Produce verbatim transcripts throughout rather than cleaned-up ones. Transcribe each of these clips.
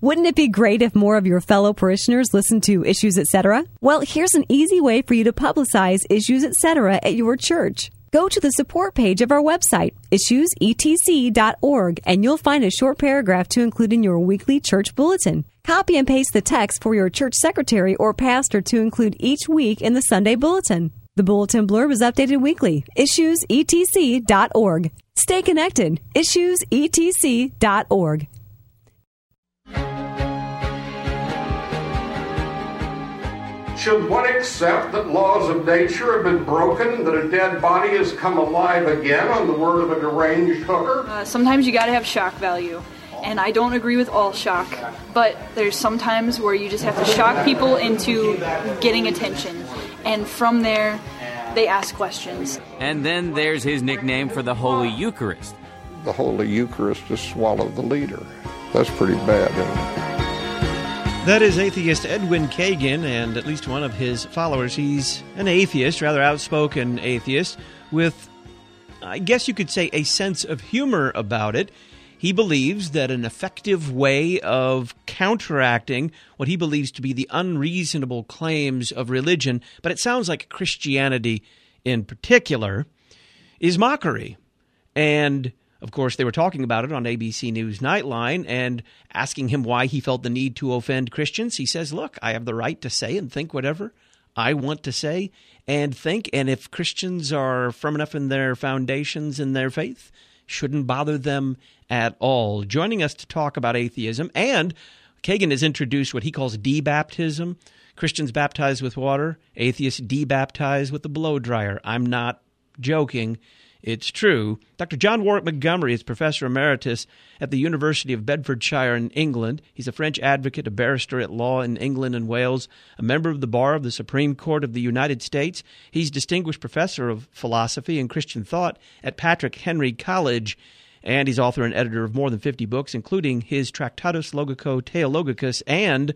Wouldn't it be great if more of your fellow parishioners listened to Issues Etc.? Well, here's an easy way for you to publicize Issues Etc. at your church. Go to the support page of our website, issues e t c dot org, and you'll find a short paragraph to include in your weekly church bulletin. Copy and paste the text for your church secretary or pastor to include each week in the Sunday bulletin. The bulletin blurb is updated weekly. issues e t c dot org. Stay connected. issues e t c dot org. Should one accept that laws of nature have been broken, that a dead body has come alive again, on the word of a deranged hooker? Uh, sometimes you gotta have shock value. And I don't agree with all shock, but there's some times where you just have to shock people into getting attention. And from there, they ask questions. And then there's his nickname for the Holy Eucharist. The Holy Eucharist has swallowed the leader. That's pretty bad, isn't it? That is atheist Edwin Kagan, and at least one of his followers. He's an atheist, rather outspoken atheist, with, I guess you could say, a sense of humor about it. He believes that an effective way of counteracting what he believes to be the unreasonable claims of religion, but it sounds like Christianity in particular, is mockery. And of course, they were talking about it on A B C News Nightline and asking him why he felt the need to offend Christians. He says, look, I have the right to say and think whatever I want to say and think. And if Christians are firm enough in their foundations in their faith, shouldn't bother them at all. Joining us to talk about atheism, and Kagan has introduced what he calls debaptism. Christians baptized with water, atheists debaptized with the blow dryer. I'm not joking. It's true. Doctor John Warwick Montgomery is Professor Emeritus at the University of Bedfordshire in England. He's a French advocate, a barrister at law in England and Wales, a member of the Bar of the Supreme Court of the United States. He's Distinguished Professor of Philosophy and Christian Thought at Patrick Henry College, and he's author and editor of more than fifty books, including his Tractatus Logico Theologicus and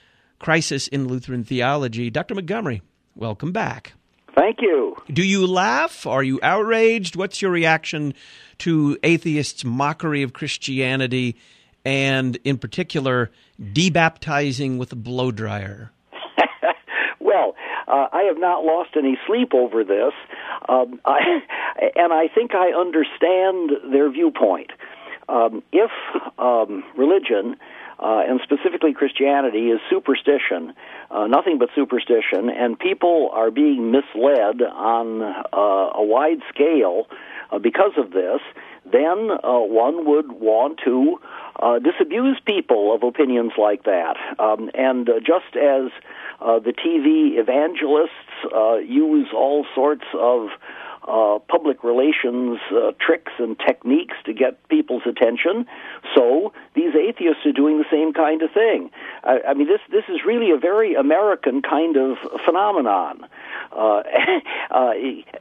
Crisis in Lutheran Theology. Doctor Montgomery, welcome back. Thank you. Do you laugh? Are you outraged? What's your reaction to atheists' mockery of Christianity and, in particular, debaptizing with a blow dryer? Well, uh, I have not lost any sleep over this, um, I, and I think I understand their viewpoint. Um, if um, religion, uh, and specifically Christianity, is superstition, Uh, nothing but superstition, and people are being misled on uh, a wide scale uh, because of this, then uh, one would want to uh, disabuse people of opinions like that. Um, and uh, just as uh, the T V evangelists uh, use all sorts of Uh, public relations uh, tricks and techniques to get people's attention, so these atheists are doing the same kind of thing. I, I mean, this this is really a very American kind of phenomenon. Uh, uh,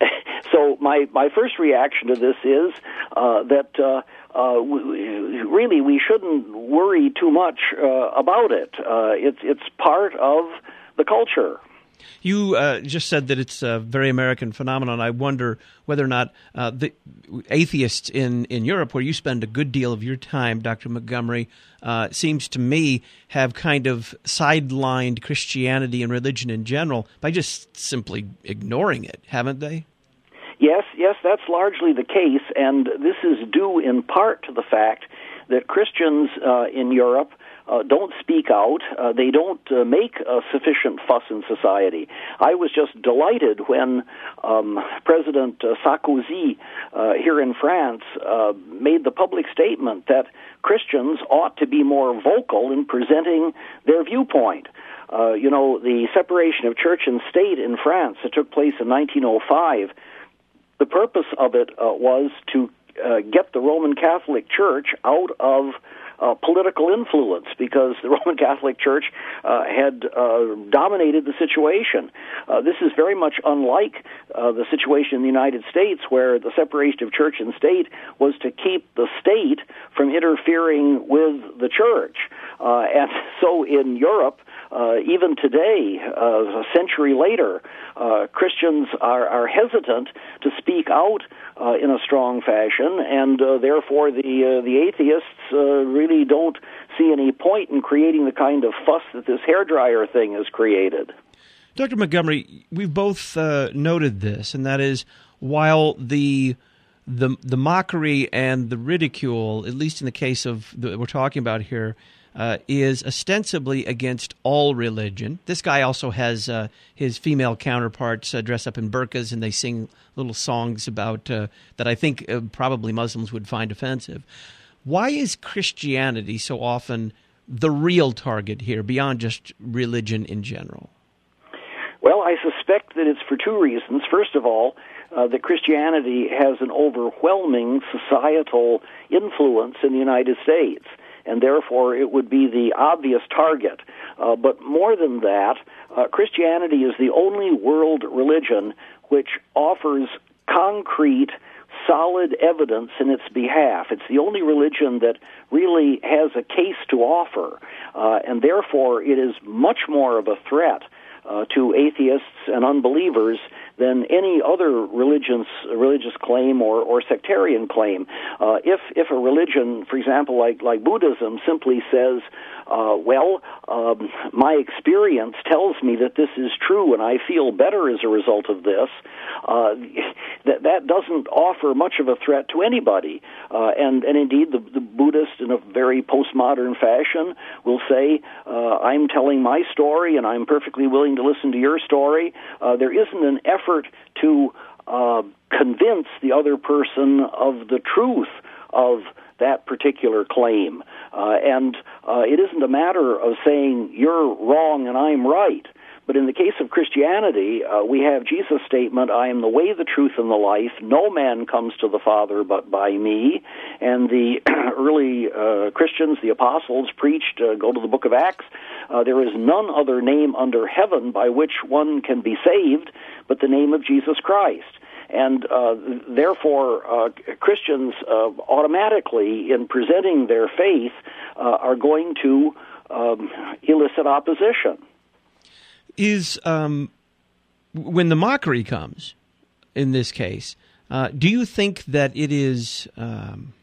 so my my first reaction to this is uh, that uh, uh, w- really we shouldn't worry too much uh, about it. Uh, it's it's part of the culture. You uh, just said that it's a very American phenomenon. I wonder whether or not uh, the atheists in, in Europe, where you spend a good deal of your time, Doctor Montgomery, uh, seems to me have kind of sidelined Christianity and religion in general by just simply ignoring it, haven't they? Yes, yes, that's largely the case, and this is due in part to the fact that Christians uh, in Europe Uh, don't speak out. Uh, they don't uh, make a sufficient fuss in society. I was just delighted when um, President uh, Sarkozy uh, here in France uh, made the public statement that Christians ought to be more vocal in presenting their viewpoint. Uh, you know, the separation of church and state in France that took place in nineteen oh five, the purpose of it uh, was to uh, get the Roman Catholic Church out of Uh, political influence, because the Roman Catholic Church uh, had uh, dominated the situation. Uh, this is very much unlike uh, the situation in the United States, where the separation of church and state was to keep the state from interfering with the church. Uh, and so in Europe, uh, even today, uh, a century later, uh, Christians are, are hesitant to speak out uh, in a strong fashion, and uh, therefore the uh, the atheists uh, really don't see any point in creating the kind of fuss that this hairdryer thing has created. Doctor Montgomery, we've both uh, noted this, and that is, while the the the mockery and the ridicule, at least in the case of the, we're talking about here, uh, is ostensibly against all religion. This guy also has uh, his female counterparts uh, dress up in burqas, and they sing little songs about uh, that I think uh, probably Muslims would find offensive. Why is Christianity so often the real target here, beyond just religion in general? Well, I suspect that it's for two reasons. First of all, uh, that Christianity has an overwhelming societal influence in the United States, and therefore it would be the obvious target. Uh, but more than that, uh, Christianity is the only world religion which offers concrete, solid evidence in its behalf. It's the only religion that really has a case to offer, uh, and therefore it is much more of a threat Uh, to atheists and unbelievers than any other religious religious claim or, or sectarian claim. Uh, if if a religion, for example, like like Buddhism, simply says, uh, "Well, um, my experience tells me that this is true, and I feel better as a result of this," uh, that that doesn't offer much of a threat to anybody. Uh, and and indeed, the, the Buddhist, in a very postmodern fashion, will say, uh, "I'm telling my story, and I'm perfectly willing to listen to your story." Uh, there isn't an effort to uh, convince the other person of the truth of that particular claim. Uh, and uh, it isn't a matter of saying, "You're wrong and I'm right." But in the case of Christianity, uh, we have Jesus' statement, "I am the way, the truth, and the life. No man comes to the Father but by me." And the early uh, Christians, the apostles, preached, uh, go to the book of Acts, uh, there is none other name under heaven by which one can be saved but the name of Jesus Christ. And uh, therefore, uh, Christians uh, automatically, in presenting their faith, uh, are going to um, elicit opposition. Is um, when the mockery comes, in this case, uh, do you think that it is? Um,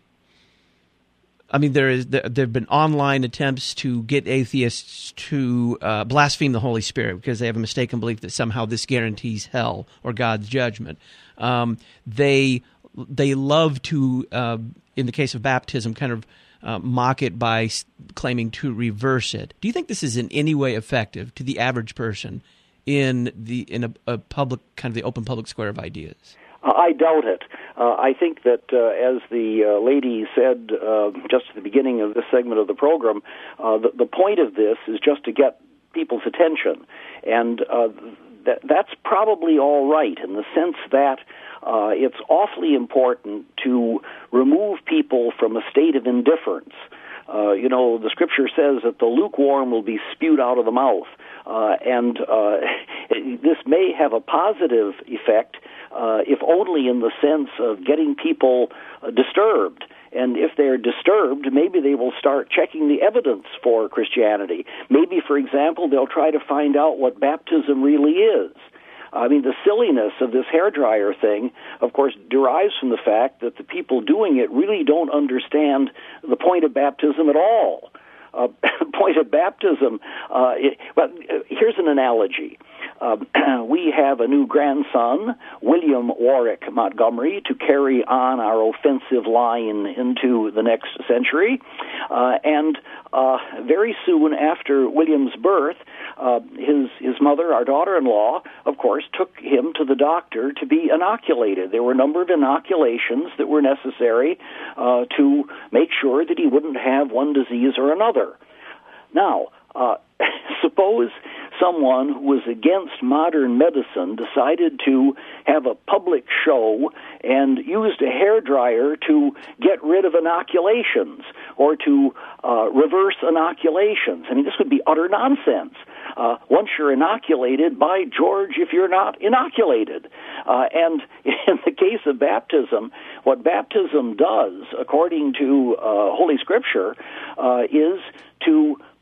I mean, there is there have been online attempts to get atheists to uh, blaspheme the Holy Spirit because they have a mistaken belief that somehow this guarantees hell or God's judgment. Um, they they love to, uh, in the case of baptism, kind of Uh, mock it by s- claiming to reverse it. Do you think this is in any way effective to the average person in the in a, a public kind of the open public square of ideas? Uh, I doubt it. Uh, I think that, uh, as the uh, lady said uh, just at the beginning of this segment of the program, uh, the, the point of this is just to get people's attention, and uh, that, that's probably all right in the sense that Uh, it's awfully important to remove people from a state of indifference. Uh, you know, the Scripture says that the lukewarm will be spewed out of the mouth. Uh, and uh, this may have a positive effect, uh, if only in the sense of getting people uh, disturbed. And if they're disturbed, maybe they will start checking the evidence for Christianity. Maybe, for example, they'll try to find out what baptism really is. I mean, the silliness of this hairdryer thing, of course, derives from the fact that the people doing it really don't understand the point of baptism at all. Uh, point of baptism, uh, it, well, here's an analogy. Uh, we have a new grandson, William Warwick Montgomery, to carry on our offensive line into the next century. Uh, and uh, very soon after William's birth, uh, his his mother, our daughter-in-law, of course, took him to the doctor to be inoculated. There were a number of inoculations that were necessary uh, to make sure that he wouldn't have one disease or another. Now, uh, suppose someone who was against modern medicine decided to have a public show and used a hairdryer to get rid of inoculations or to uh, reverse inoculations. I mean, this would be utter nonsense. Uh, once you're inoculated, by George, if you're not inoculated. Uh, and in the case of baptism, what baptism does, according to uh, Holy Scripture, uh, is to place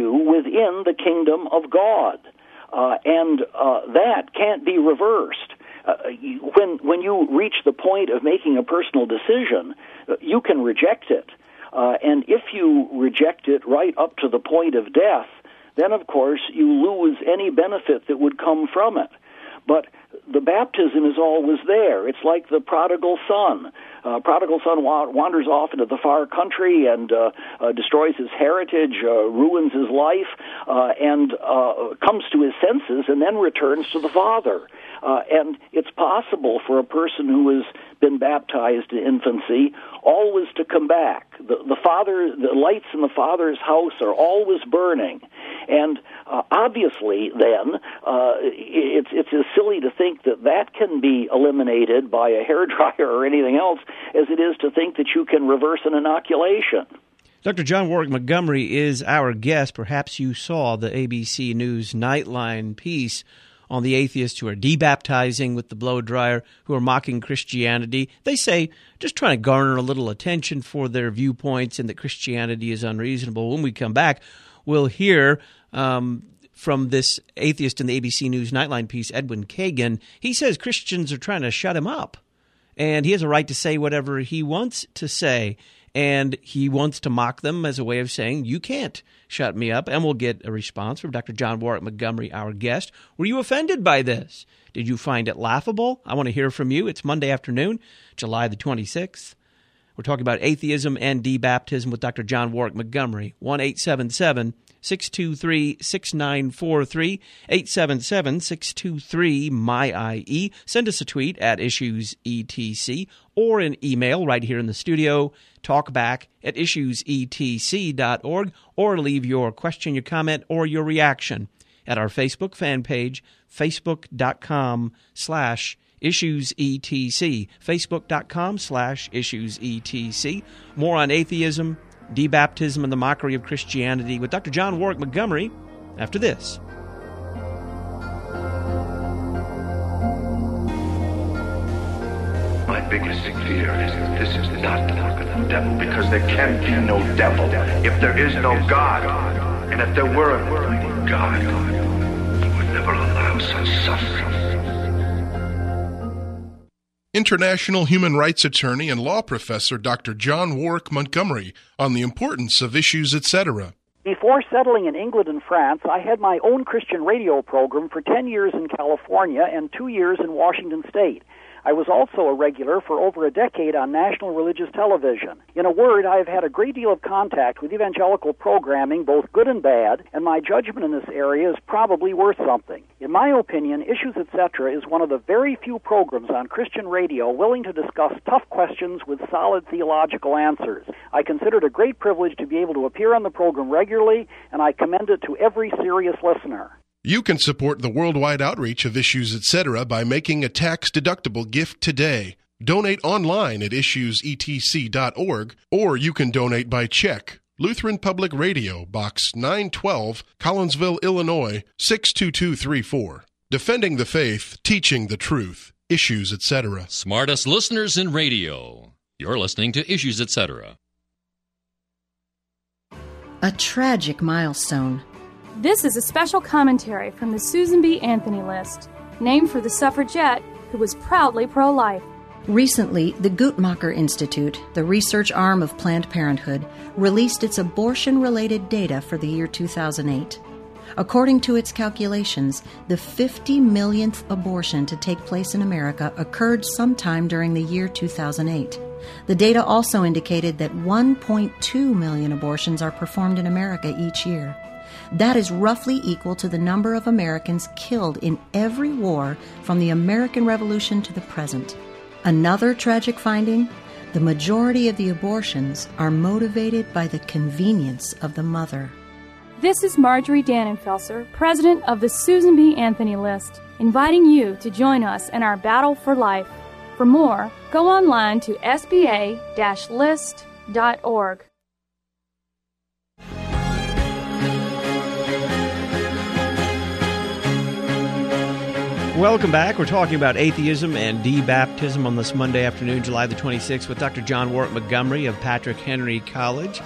to within the kingdom of God. Uh, and uh, that can't be reversed. Uh, you, when when you reach the point of making a personal decision, uh, you can reject it. Uh, and if you reject it right up to the point of death, then, of course, you lose any benefit that would come from it. But the baptism is always there. It's like the prodigal son. Uh, prodigal son wa- wanders off into the far country and uh, uh, destroys his heritage, uh, ruins his life, uh, and uh, comes to his senses and then returns to the Father. Uh, and it's possible for a person who has been baptized in infancy always to come back. The, the Father, the lights in the Father's house are always burning. And uh, obviously, then, uh, it's it's as silly to think that that can be eliminated by a hairdryer or anything else as it is to think that you can reverse an inoculation. Doctor John Warwick Montgomery is our guest. Perhaps you saw the A B C News Nightline piece on the atheists who are debaptizing with the blow dryer, who are mocking Christianity. They say, just trying to garner a little attention for their viewpoints and that Christianity is unreasonable. When we come back, we'll hear um, from this atheist in the A B C News Nightline piece, Edwin Kagan. He says Christians are trying to shut him up, and he has a right to say whatever he wants to say. And he wants to mock them as a way of saying, you can't shut me up. And we'll get a response from Doctor John Warwick Montgomery, our guest. Were you offended by this? Did you find it laughable? I want to hear from you. It's Monday afternoon, July the twenty-sixth. We're talking about atheism and debaptism with Doctor John Warwick Montgomery. one eight seven seven, six two three, six nine four three, eight seven seven, six two three, M Y I E. Send us a tweet at Issues E T C or an email right here in the studio, talkback at issues e t c dot org, or leave your question, your comment, or your reaction at our Facebook fan page, facebook.com slash issuesetc, facebook.com slash issuesetc. More on atheism, debaptism, and the mockery of Christianity with Doctor John Warwick Montgomery after this. My biggest fear is that this is not the work of the devil, because there can be no devil if there is no God. And if there were a mighty God, he would never allow such suffering. International human rights attorney and law professor Doctor John Warwick Montgomery on the importance of Issues, et cetera. Before settling in England and France, I had my own Christian radio program for ten years in California and two years in Washington State. I was also a regular for over a decade on national religious television. In a word, I have had a great deal of contact with evangelical programming, both good and bad, and my judgment in this area is probably worth something. In my opinion, Issues, et cetera is one of the very few programs on Christian radio willing to discuss tough questions with solid theological answers. I consider it a great privilege to be able to appear on the program regularly, and I commend it to every serious listener. You can support the worldwide outreach of Issues, et cetera by making a tax-deductible gift today. Donate online at issues e t c dot org, or you can donate by check. Lutheran Public Radio, Box nine twelve, Collinsville, Illinois, six two two three four. Defending the faith, teaching the truth. Issues, et cetera. Smartest listeners in radio. You're listening to Issues, et cetera. A tragic milestone. This is a special commentary from the Susan B. Anthony List, named for the suffragette who was proudly pro-life. Recently, the Guttmacher Institute, the research arm of Planned Parenthood, released its abortion-related data for the year two thousand eight. According to its calculations, the fifty millionth abortion to take place in America occurred sometime during the year two thousand eight. The data also indicated that one point two million abortions are performed in America each year. That is roughly equal to the number of Americans killed in every war from the American Revolution to the present. Another tragic finding, the majority of the abortions are motivated by the convenience of the mother. This is Marjorie Dannenfelser, president of the Susan B. Anthony List, inviting you to join us in our battle for life. For more, go online to s b a dash list dot org. Welcome back. We're talking about atheism and debaptism on this Monday afternoon, July the twenty-sixth, with Doctor John Warwick Montgomery of Patrick Henry College.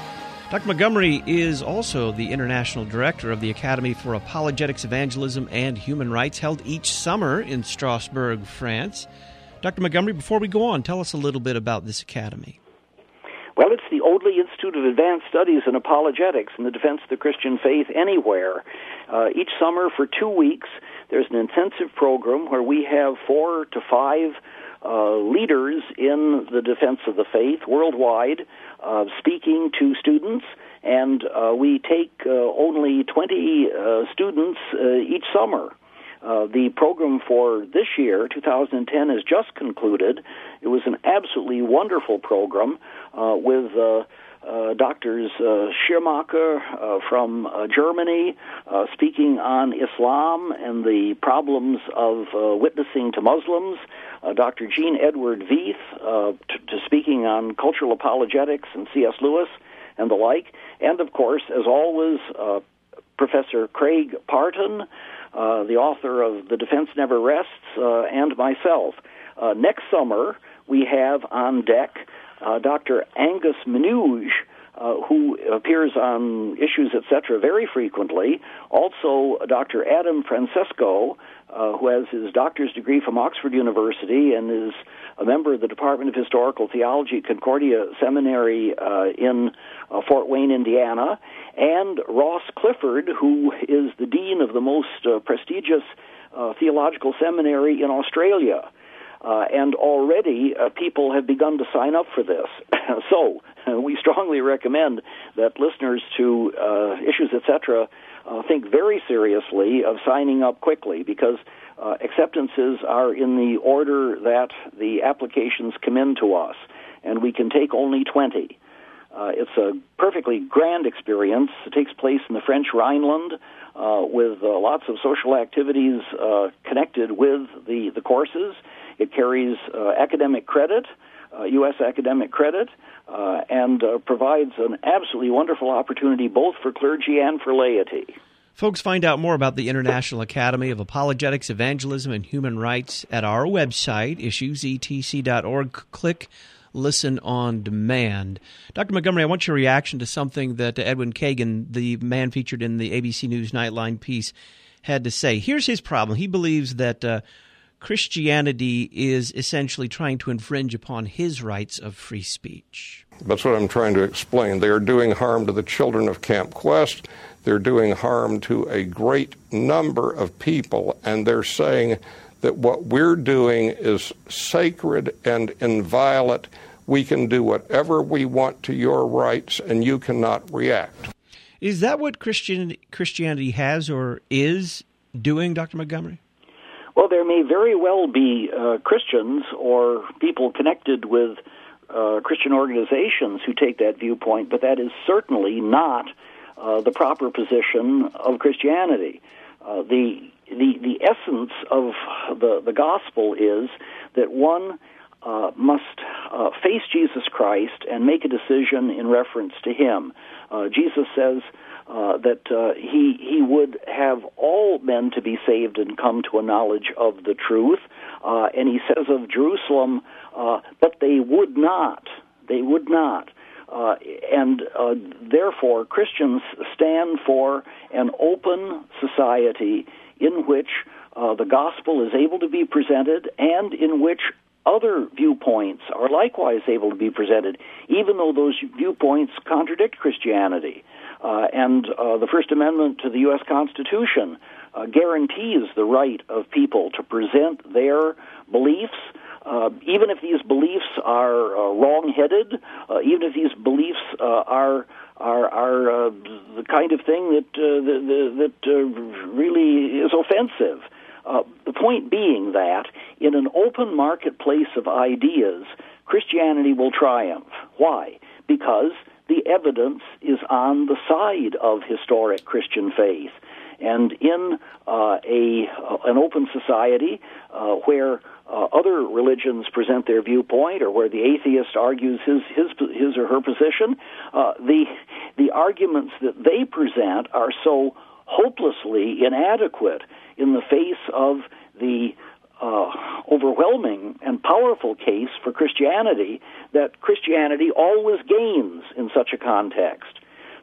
Doctor Montgomery is also the International Director of the Academy for Apologetics, Evangelism, and Human Rights, held each summer in Strasbourg, France. Doctor Montgomery, before we go on, tell us a little bit about this academy. Well, it's the only Institute of Advanced Studies in Apologetics in the defense of the Christian faith anywhere. Uh, each summer for two weeks, there's an intensive program where we have four to five uh, leaders in the defense of the faith worldwide uh, speaking to students, and uh, we take uh, only twenty uh, students uh, each summer. Uh, the program for this year, two thousand ten, has just concluded. It was an absolutely wonderful program uh, with uh, uh, Doctors uh, Schirmacher uh, from uh, Germany uh, speaking on Islam and the problems of uh, witnessing to Muslims, uh, Doctor Jean Edward Veith uh, to, to speaking on cultural apologetics and C S Lewis and the like, and of course, as always, uh, Professor Craig Parton, Uh, the author of The Defense Never Rests, uh, and myself. Uh, next summer, we have on deck uh, Doctor Angus Menuge, uh, who appears on Issues, et cetera, very frequently. Also, Doctor Adam Francesco, uh, who has his doctor's degree from Oxford University and is a member of the Department of Historical Theology at Concordia Seminary uh, in uh, Fort Wayne, Indiana, and Ross Clifford, who is the dean of the most uh, prestigious uh, theological seminary in Australia. Uh, and already uh, people have begun to sign up for this. So uh, we strongly recommend that listeners to uh, Issues, et cetera, uh, think very seriously of signing up quickly, because uh, acceptances are in the order that the applications come in to us, and we can take only twenty. Uh, it's a perfectly grand experience. It takes place in the French Rhineland uh, with uh, lots of social activities uh, connected with the, the courses. It carries uh, academic credit, uh, U S academic credit, uh, and uh, provides an absolutely wonderful opportunity both for clergy and for laity. Folks, find out more about the International Academy of Apologetics, Evangelism, and Human Rights at our website, issues e t c dot org. Click Listen on Demand. Doctor Montgomery, I want your reaction to something that Edwin Kagan, the man featured in the A B C News Nightline piece, had to say. Here's his problem. He believes that uh, Christianity is essentially trying to infringe upon his rights of free speech. That's what I'm trying to explain. They are doing harm to the children of Camp Quest. They're doing harm to a great number of people, and they're saying that what we're doing is sacred and inviolate. We can do whatever we want to your rights, and you cannot react. Is that what Christian, Christianity has or is doing, Doctor Montgomery? Well, there may very well be uh, Christians or people connected with uh, Christian organizations who take that viewpoint, but that is certainly not uh, the proper position of Christianity. Uh, the, the the essence of the, the gospel is that one uh, must uh, face Jesus Christ and make a decision in reference to Him. Uh, Jesus says uh, that uh, he he would have all men to be saved and come to a knowledge of the truth. Uh, and he says of Jerusalem, uh, but they would not. They would not. Uh, and uh, therefore, Christians stand for an open society in which uh, the gospel is able to be presented and in which other viewpoints are likewise able to be presented, even though those viewpoints contradict Christianity. Uh, and uh, the First Amendment to the U S Constitution uh, guarantees the right of people to present their beliefs, Uh, even if these beliefs are uh, wrong-headed, uh, even if these beliefs uh, are are, are uh, the kind of thing that uh, the, the, that uh, really is offensive. Uh, the point being that in an open marketplace of ideas, Christianity will triumph. Why? Because the evidence is on the side of historic Christian faith. And in uh, a uh, an open society uh, where uh, other religions present their viewpoint, or where the atheist argues his his his or her position, uh, the the arguments that they present are so hopelessly inadequate in the face of the uh, overwhelming and powerful case for Christianity that Christianity always gains in such a context.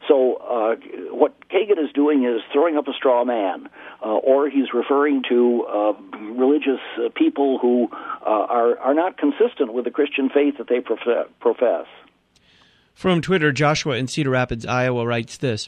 So uh, what Kagan is doing is throwing up a straw man, uh, or he's referring to uh, religious uh, people who uh, are, are not consistent with the Christian faith that they prof- profess. From Twitter, Joshua in Cedar Rapids, Iowa writes this: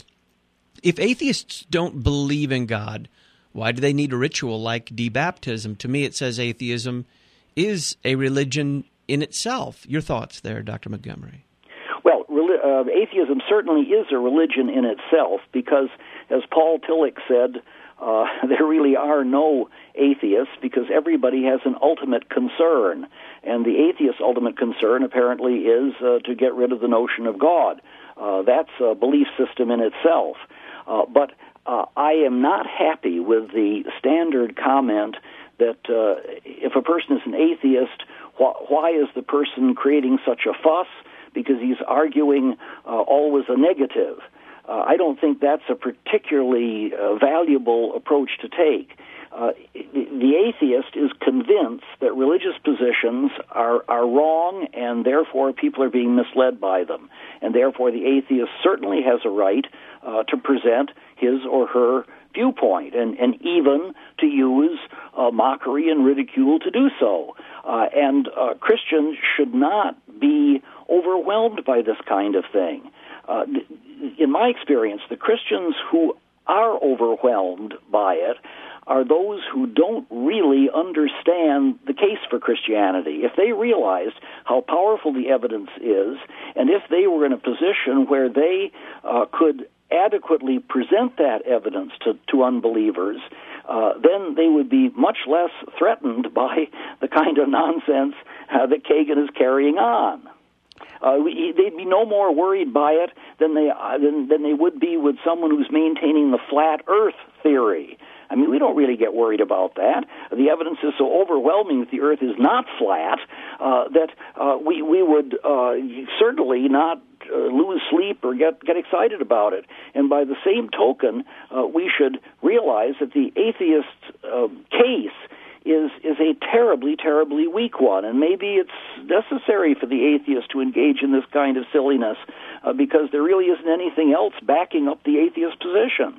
if atheists don't believe in God, why do they need a ritual like debaptism? To me, it says atheism is a religion in itself. Your thoughts there, Doctor Montgomery? Well, uh, atheism certainly is a religion in itself because, as Paul Tillich said, uh, there really are no atheists because everybody has an ultimate concern. And the atheist's ultimate concern apparently is uh, to get rid of the notion of God. Uh, that's a belief system in itself. Uh, but uh, I am not happy with the standard comment that uh, if a person is an atheist, wh- why is the person creating such a fuss? Because he's arguing uh, always a negative. Uh, I don't think that's a particularly uh, valuable approach to take. Uh, the atheist is convinced that religious positions are, are wrong, and therefore people are being misled by them. And therefore the atheist certainly has a right uh, to present his or her viewpoint, and, and even to use uh, mockery and ridicule to do so. Uh, and uh, Christians should not be overwhelmed by this kind of thing. Uh, in my experience, the Christians who are overwhelmed by it are those who don't really understand the case for Christianity. If they realized how powerful the evidence is, and if they were in a position where they uh, could adequately present that evidence to, to unbelievers, uh, then they would be much less threatened by the kind of nonsense uh, that Kagan is carrying on. Uh, we, they'd be no more worried by it than they uh, than, than they would be with someone who's maintaining the flat Earth theory. I mean, we don't really get worried about that. The evidence is so overwhelming that the Earth is not flat uh, that uh, we we would uh, certainly not uh, lose sleep or get get excited about it. And by the same token, uh, we should realize that the atheist uh, case is is a terribly, terribly weak one, and maybe it's necessary for the atheist to engage in this kind of silliness uh, because there really isn't anything else backing up the atheist position.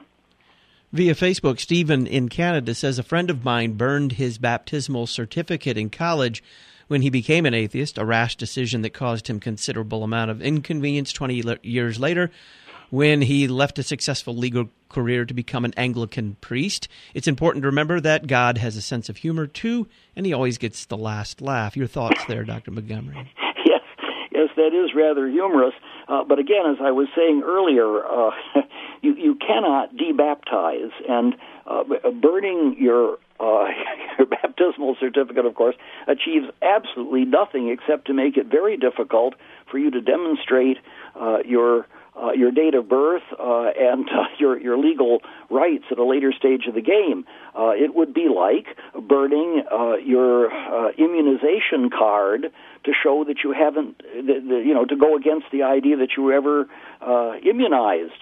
Via Facebook, Stephen in Canada says, a friend of mine burned his baptismal certificate in college when he became an atheist, a rash decision that caused him considerable amount of inconvenience twenty years later when he left a successful legal career to become an Anglican priest. It's important to remember that God has a sense of humor, too, and he always gets the last laugh. Your thoughts there, Doctor Montgomery? Yes, yes, that is rather humorous. Uh, but again, as I was saying earlier, uh, you, you cannot debaptize, and uh, burning your uh, your baptismal certificate, of course, achieves absolutely nothing except to make it very difficult for you to demonstrate uh, your Uh, your date of birth uh, and uh, your your legal rights at a later stage of the game. Uh, it would be like burning uh, your uh, immunization card to show that you haven't, the, the, you know, to go against the idea that you were ever uh, immunized.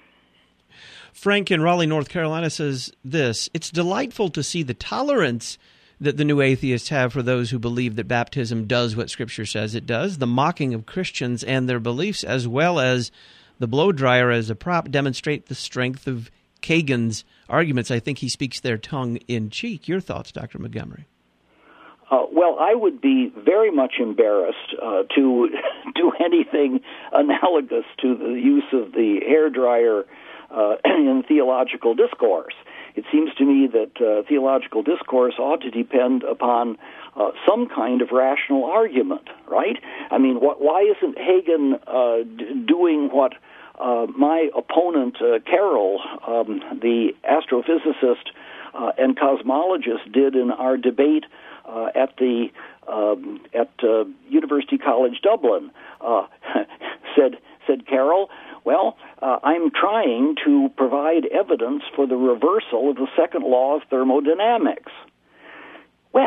Frank in Raleigh, North Carolina says this: it's delightful to see the tolerance that the new atheists have for those who believe that baptism does what Scripture says it does. The mocking of Christians and their beliefs, as well as the blow dryer as a prop, demonstrate the strength of Kagan's arguments. I think he speaks their tongue in cheek. Your thoughts, Doctor Montgomery? Uh, well, I would be very much embarrassed uh, to do anything analogous to the use of the hairdryer uh, in theological discourse. It seems to me that uh, theological discourse ought to depend upon uh, some kind of rational argument, right? I mean, what, why isn't Hagen uh, d- doing what uh, my opponent, uh, Carroll, um, the astrophysicist uh, and cosmologist, did in our debate uh, at the um, at uh, University College Dublin? Uh, said said Carroll, well, uh, I'm trying to provide evidence for the reversal of the second law of thermodynamics. Well,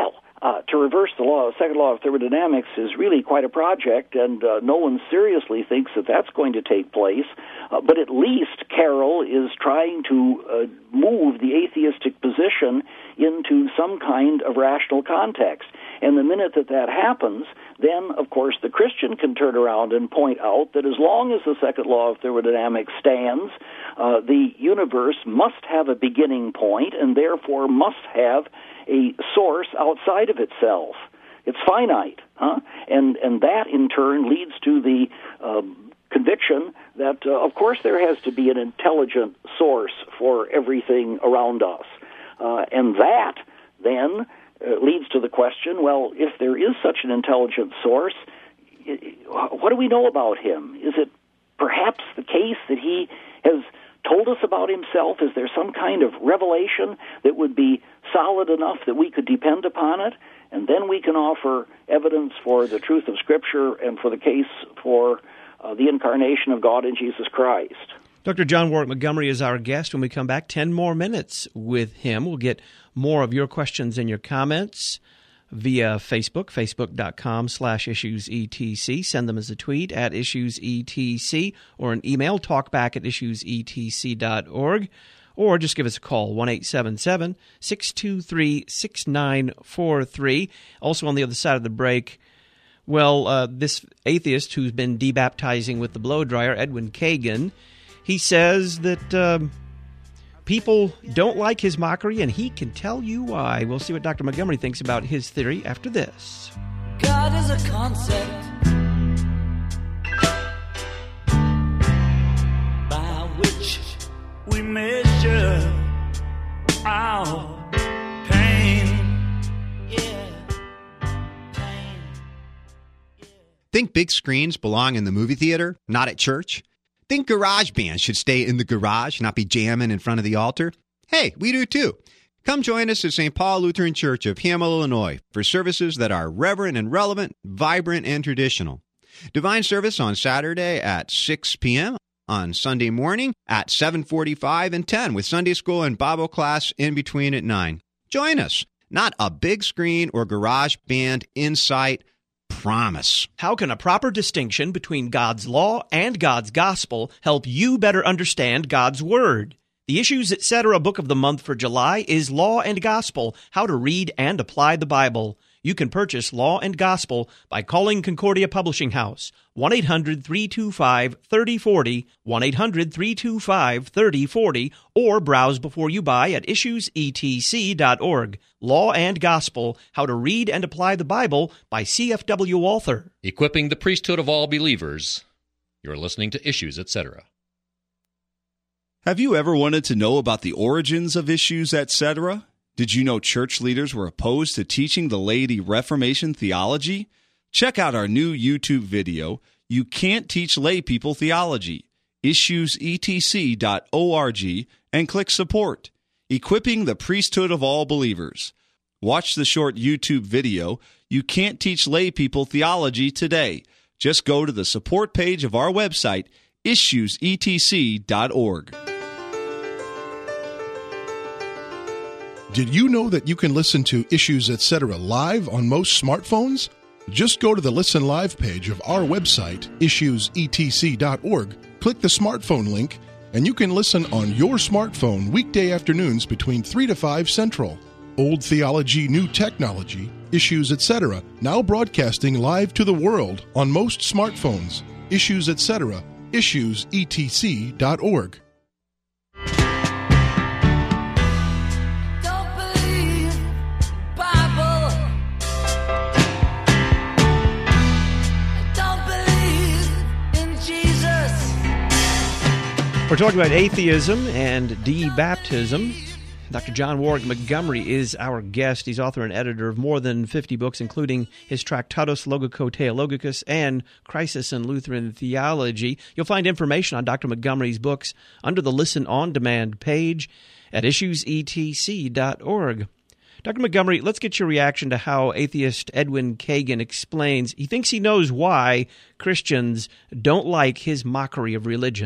Uh, to reverse the law, second law of thermodynamics is really quite a project, and uh, no one seriously thinks that that's going to take place. Uh, but at least Carroll is trying to uh, move the atheistic position into some kind of rational context. And the minute that that happens, then, of course, the Christian can turn around and point out that as long as the second law of thermodynamics stands, uh, the universe must have a beginning point and therefore must have a source outside of itself. It's finite, huh? And and that in turn leads to the uh, conviction that, uh, of course, there has to be an intelligent source for everything around us, uh, and that then uh, leads to the question: well, if there is such an intelligent source, what do we know about him? Is it perhaps the case that he has told us about himself? Is there some kind of revelation that would be solid enough that we could depend upon it? And then we can offer evidence for the truth of Scripture and for the case for uh, the incarnation of God in Jesus Christ. Doctor John Warwick Montgomery is our guest. When we come back, ten more minutes with him. We'll get more of your questions and your comments via Facebook, facebook.com slash issuesetc. Send them as a tweet at issuesetc or an email, talkback at issuesetc dot org. Or just give us a call, one eight seven seven, six two three, six nine four three. Also on the other side of the break, well, uh, this atheist who's been debaptizing with the blow dryer, Edwin Kagan, he says that um, people don't like his mockery, and he can tell you why. We'll see what Doctor Montgomery thinks about his theory after this. God is a concept by which we measure our pain. Yeah. Pain. Yeah. Think big screens belong in the movie theater, not at church? Think garage bands should stay in the garage, not be jamming in front of the altar? Hey, we do too. Come join us at Saint Paul Lutheran Church of Hamel, Illinois, for services that are reverent and relevant, vibrant and traditional. Divine service on Saturday at six p.m., on Sunday morning at seven forty-five and ten, with Sunday school and Bible class in between at nine. Join us. Not a big screen or garage band in sight. Promise. How can a proper distinction between God's law and God's gospel help you better understand God's word? The Issues Etc. book of the month for July is Law and Gospel, How to Read and Apply the Bible. You can purchase Law and Gospel by calling Concordia Publishing House, one eight hundred, three two five, three oh four oh, one eight hundred, three two five, three oh four oh, or browse before you buy at issues e t c dot org. Law and Gospel, How to Read and Apply the Bible by C F W Walther. Equipping the priesthood of all believers. You're listening to Issues Etc. Have you ever wanted to know about the origins of Issues Etc.? Did you know church leaders were opposed to teaching the laity Reformation theology? Check out our new YouTube video, You Can't Teach Lay People Theology, issues e t c dot org, and click Support, Equipping the Priesthood of All Believers. Watch the short YouTube video, You Can't Teach Lay People Theology, today. Just go to the support page of our website, issues e t c dot org. Did you know that you can listen to Issues Etc. live on most smartphones? Just go to the Listen Live page of our website, issues e t c dot org, click the smartphone link, and you can listen on your smartphone weekday afternoons between three to five Central. Old theology, new technology, Issues Etc. now broadcasting live to the world on most smartphones. Issues Etc. issues e t c dot org. We're talking about atheism and debaptism. Doctor John Warwick Montgomery is our guest. He's author and editor of more than fifty books, including his Tractatus Logico Theologicus and Crisis in Lutheran Theology. You'll find information on Doctor Montgomery's books under the Listen On Demand page at issues e t c dot org. Doctor Montgomery, let's get your reaction to how atheist Edwin Kagan explains he thinks he knows why Christians don't like his mockery of religion.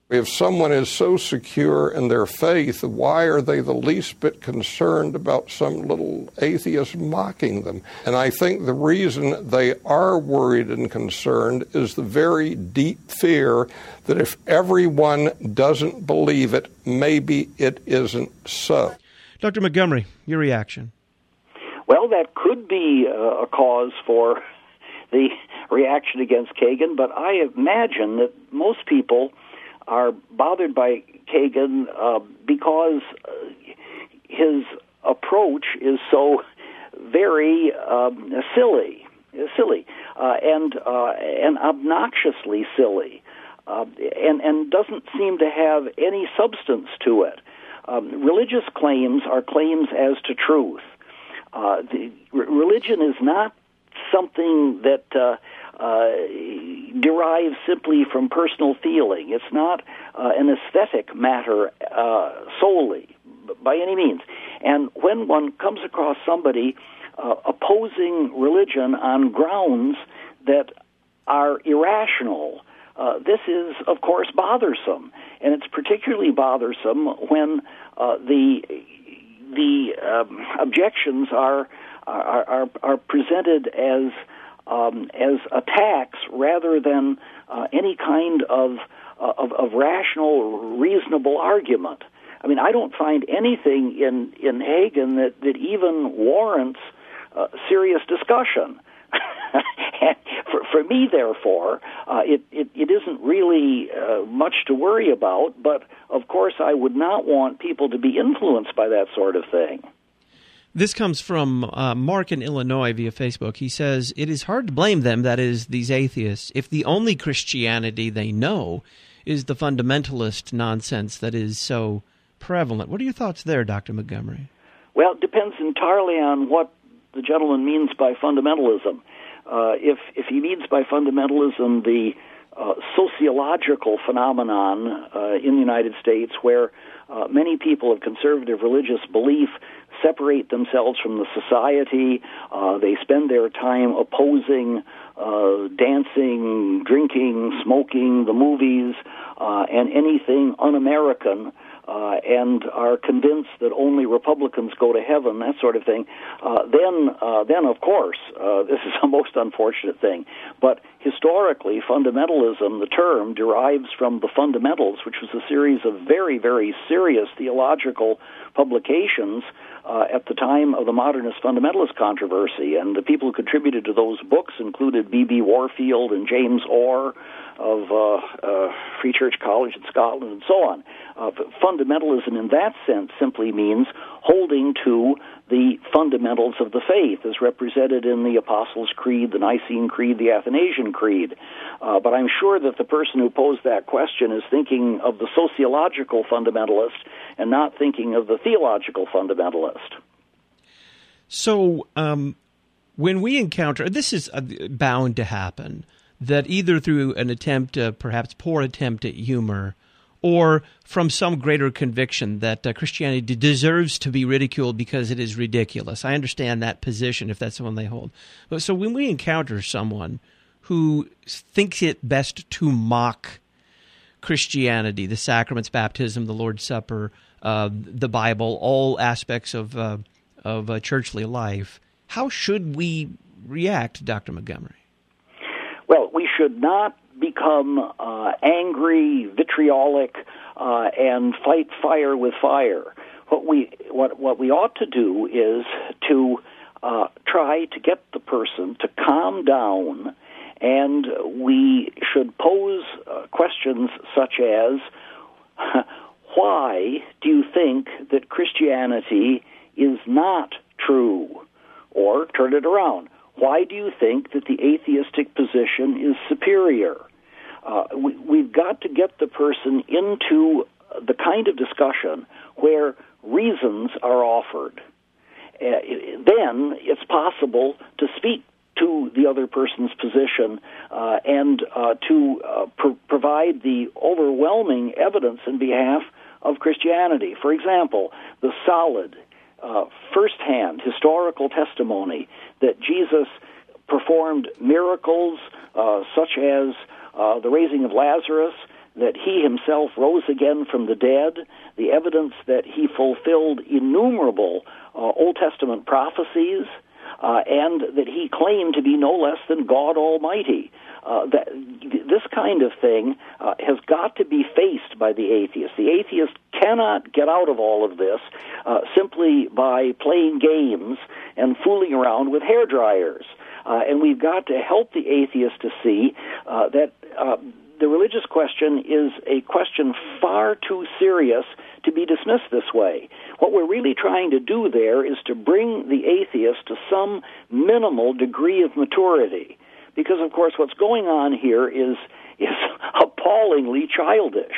If someone is so secure in their faith, why are they the least bit concerned about some little atheist mocking them? And I think the reason they are worried and concerned is the very deep fear that if everyone doesn't believe it, maybe it isn't so. Doctor Montgomery, your reaction? Well, that could be uh, a cause for the reaction against Kagan, but I imagine that most people are bothered by Kagan uh, because uh, his approach is so very um, silly, silly, uh, and uh, and obnoxiously silly, uh, and and doesn't seem to have any substance to it. Um, religious claims are claims as to truth. Uh, the, r- religion is not something that uh, uh, derives simply from personal feeling. It's not uh, an aesthetic matter uh, solely, by any means. And when one comes across somebody uh, opposing religion on grounds that are irrational, uh, this is, of course, bothersome. And it's particularly bothersome when uh, the the um, objections are Are, are, are presented as um, as attacks rather than uh, any kind of, uh, of of rational, reasonable argument. I mean, I don't find anything in in Hagen that, that even warrants uh, serious discussion. for, for me, therefore, uh, it, it it isn't really uh, much to worry about. But of course, I would not want people to be influenced by that sort of thing. This comes from uh, Mark in Illinois via Facebook. He says, it is hard to blame them, that is, these atheists, if the only Christianity they know is the fundamentalist nonsense that is so prevalent. What are your thoughts there, Doctor Montgomery? Well, it depends entirely on what the gentleman means by fundamentalism. Uh, if, if he means by fundamentalism the uh, sociological phenomenon uh, in the United States where uh, many people of conservative religious belief separate themselves from the society. Uh, they spend their time opposing uh, dancing, drinking, smoking, the movies, uh, and anything un-American, uh, and are convinced that only Republicans go to heaven, that sort of thing, uh, then, uh, then of course, uh, this is a most unfortunate thing. But historically, fundamentalism, the term, derives from the Fundamentals, which was a series of very, very serious theological publications uh, at the time of the modernist fundamentalist controversy. And the people who contributed to those books included B B Warfield and James Orr of uh, uh, Free Church College in Scotland and so on. Uh, fundamentalism in that sense simply means holding to the fundamentals of the faith as represented in the Apostles' Creed, the Nicene Creed, the Athanasian Creed. Uh, but I'm sure that the person who posed that question is thinking of the sociological fundamentalist and not thinking of the theological fundamentalist. So um, when we encounter, this is uh, bound to happen, that either through an attempt, uh, perhaps poor attempt at humor, or from some greater conviction that uh, Christianity deserves to be ridiculed because it is ridiculous. I understand that position if that's the one they hold. But so when we encounter someone who thinks it best to mock Christianity, the sacraments, baptism, the Lord's Supper, uh, the Bible, all aspects of uh, of uh, churchly life, how should we react, Doctor Montgomery? Well, we should not become uh, angry, vitriolic, uh, and fight fire with fire. What we what what we ought to do is to uh, try to get the person to calm down, and we should pose uh, questions such as, why do you think that Christianity is not true? Or turn it around. Why do you think that the atheistic position is superior? Uh, we, we've got to get the person into the kind of discussion where reasons are offered. Uh, then it's possible to speak to the other person's position uh, and uh, to uh, pr- provide the overwhelming evidence in behalf of Christianity. For example, the solid, uh, first-hand historical testimony that Jesus performed miracles uh, such as uh, the raising of Lazarus, that he himself rose again from the dead, the evidence that he fulfilled innumerable uh, Old Testament prophecies, uh, and that he claimed to be no less than God Almighty. Uh, that this kind of thing uh, has got to be faced by the atheist. The atheist cannot get out of all of this uh, simply by playing games and fooling around with hair dryers. Uh, and we've got to help the atheist to see uh, that uh, the religious question is a question far too serious to be dismissed this way. What we're really trying to do there is to bring the atheist to some minimal degree of maturity. Because, of course, what's going on here is is appallingly childish.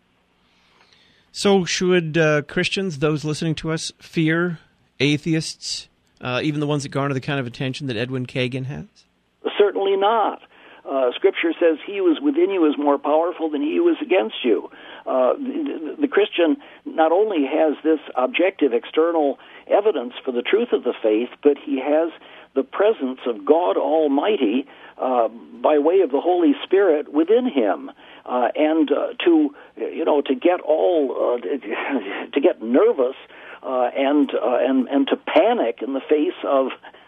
So should uh, Christians, those listening to us, fear atheists, uh, even the ones that garner the kind of attention that Edwin Kagan has? Certainly not. Uh, Scripture says he who is within you is more powerful than he who is against you. Uh, the, the Christian not only has this objective external evidence for the truth of the faith, but he has the presence of God Almighty uh, by way of the Holy Spirit within him. Uh, and uh, to, you know, to get all, uh, to get nervous uh, and, uh, and, and to panic in the face of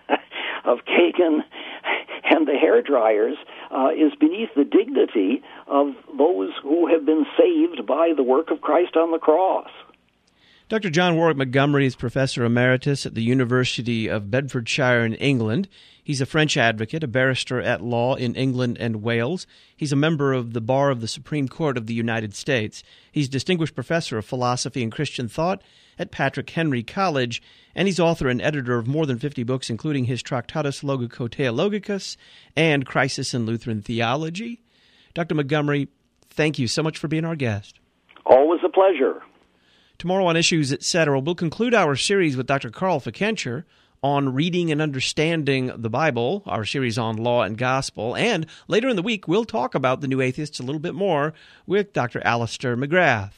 of Kagan and the hair dryers uh, is beneath the dignity of those who have been saved by the work of Christ on the cross. Doctor John Warwick Montgomery is Professor Emeritus at the University of Bedfordshire in England. He's a French advocate, a barrister at law in England and Wales. He's a member of the Bar of the Supreme Court of the United States. He's Distinguished Professor of Philosophy and Christian Thought at Patrick Henry College, and he's author and editor of more than fifty books, including his Tractatus Logico-Theologicus and Crisis in Lutheran Theology. Doctor Montgomery, thank you so much for being our guest. Always a pleasure. Tomorrow on Issues, et cetera, we'll conclude our series with Doctor Carl Fickenscher on reading and understanding the Bible, our series on law and gospel. And later in the week, we'll talk about the New Atheists a little bit more with Doctor Alister McGrath.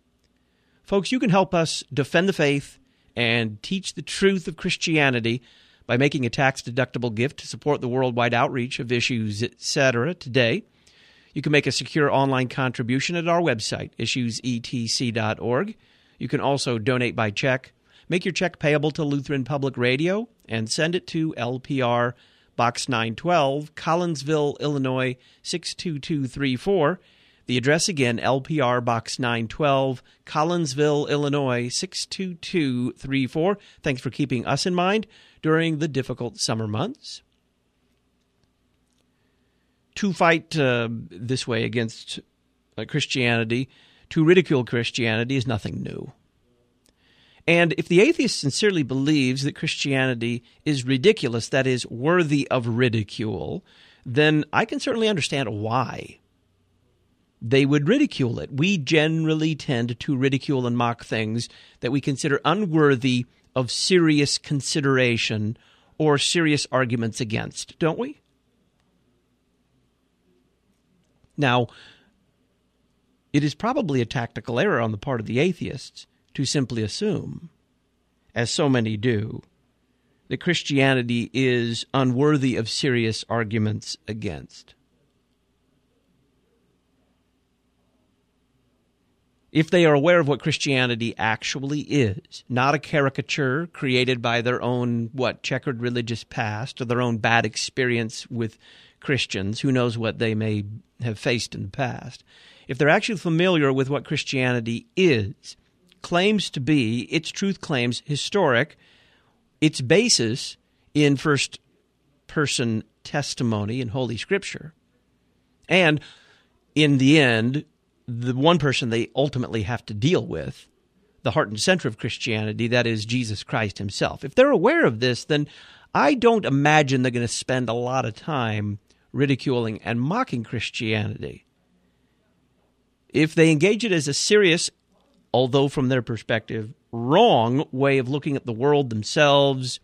Folks, you can help us defend the faith and teach the truth of Christianity by making a tax-deductible gift to support the worldwide outreach of Issues, et cetera today. You can make a secure online contribution at our website, issues e t c dot org. You can also donate by check. Make your check payable to Lutheran Public Radio and send it to L P R Box nine twelve, Collinsville, Illinois six two two three four. The address again, L P R Box nine twelve, Collinsville, Illinois six two two three four. Thanks for keeping us in mind during the difficult summer months. To fight uh, this way against uh, Christianity, to ridicule Christianity, is nothing new. And if the atheist sincerely believes that Christianity is ridiculous, that is, worthy of ridicule, then I can certainly understand why they would ridicule it. We generally tend to ridicule and mock things that we consider unworthy of serious consideration or serious arguments against, don't we? Now, it is probably a tactical error on the part of the atheists to simply assume, as so many do, that Christianity is unworthy of serious arguments against. If they are aware of what Christianity actually is, not a caricature created by their own, what, checkered religious past or their own bad experience with Christians, who knows what they may have faced in the past, if they're actually familiar with what Christianity is, claims to be, its truth claims, historic, its basis in first-person testimony in Holy Scripture, and in the end, the one person they ultimately have to deal with, the heart and center of Christianity, that is Jesus Christ himself. If they're aware of this, then I don't imagine they're going to spend a lot of time ridiculing and mocking Christianity. If they engage it as a serious, although from their perspective, wrong way of looking at the world themselves,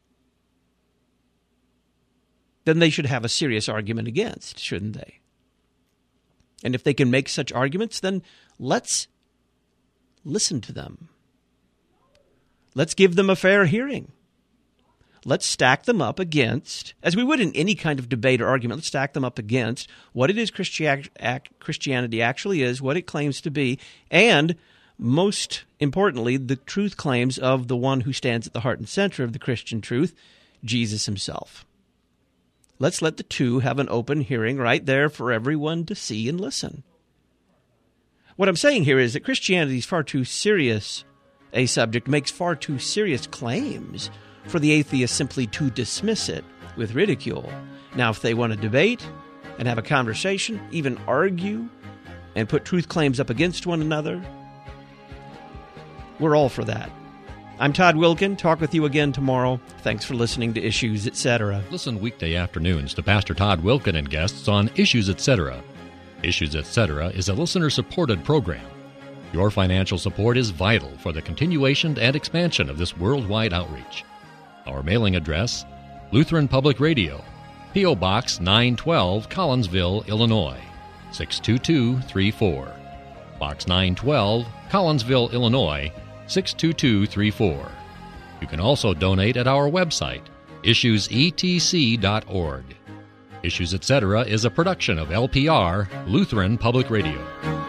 then they should have a serious argument against, shouldn't they? And if they can make such arguments, then let's listen to them. Let's give them a fair hearing. let's stack them up against, as we would in any kind of debate or argument, let's stack them up against what it is Christi- Christianity actually is, what it claims to be, and most importantly, the truth claims of the one who stands at the heart and center of the Christian truth, Jesus himself. Let's let the two have an open hearing right there for everyone to see and listen. What I'm saying here is that Christianity is far too serious a subject, makes far too serious claims for the atheist simply to dismiss it with ridicule. Now, if they want to debate and have a conversation, even argue, and put truth claims up against one another, we're all for that. I'm Todd Wilkin. Talk with you again tomorrow. Thanks for listening to Issues, et cetera. Listen weekday afternoons to Pastor Todd Wilkin and guests on Issues, et cetera. Issues, et cetera is a listener-supported program. Your financial support is vital for the continuation and expansion of this worldwide outreach. Our mailing address, Lutheran Public Radio, P O. Box nine twelve, Collinsville, Illinois, six two two three four. Box nine twelve, Collinsville, Illinois, six two two three four. You can also donate at our website, issues e t c dot org. Issues, et cetera is a production of L P R, Lutheran Public Radio.